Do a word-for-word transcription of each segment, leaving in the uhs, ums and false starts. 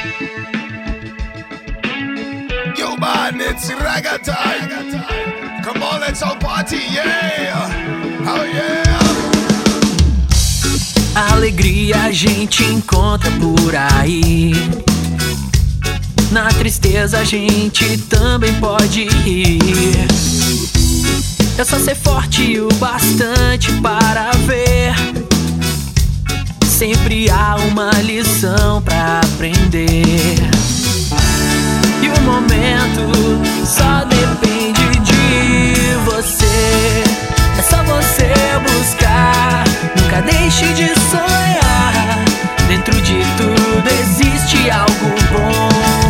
Yo man, it's reggae time. Come on, let's all party, yeah. Oh yeah. A alegria a gente encontra por aí. Na tristeza a gente também pode rir. É só ser forte o bastante para ver. Sempre há uma lição pra aprender. E o momento só depende de você. É só você buscar. Nunca deixe de sonhar. Dentro de tudo existe algo bom.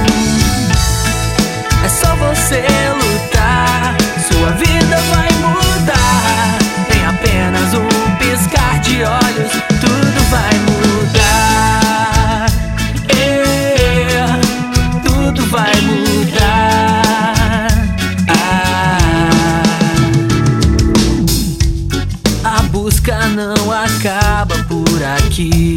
É só você lutar. Sua vida vai mudar. Em apenas um piscar de olhos, tudo vai mudar. É, tudo vai mudar. Ah. A busca não acaba por aqui.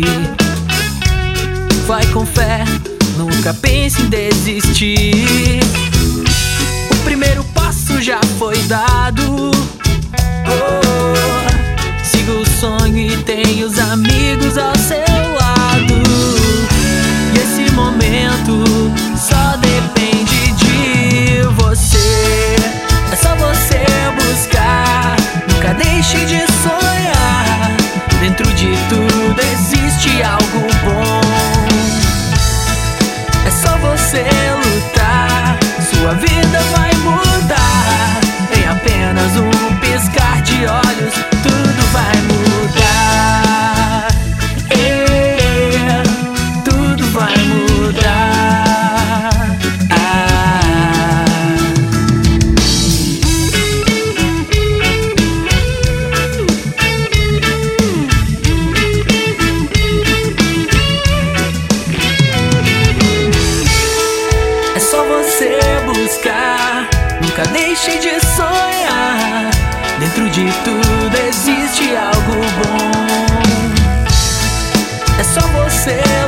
Vai com fé, nunca pense em desistir. O primeiro passo já foi dado. Oh, siga o sonho e tenha os amigos ao seu lado. E esse momento só depende de você. É só você buscar. Nunca deixe de sonhar. Dentro de tudo existe algo bom. É só você lutar. Sua vida vai mudar. Em apenas um piscar de olhos, tudo vai mudar. É, tudo vai mudar. Ah. É só você buscar. Nunca deixe de sonhar. Dentro de tudo existe algo bom. É só você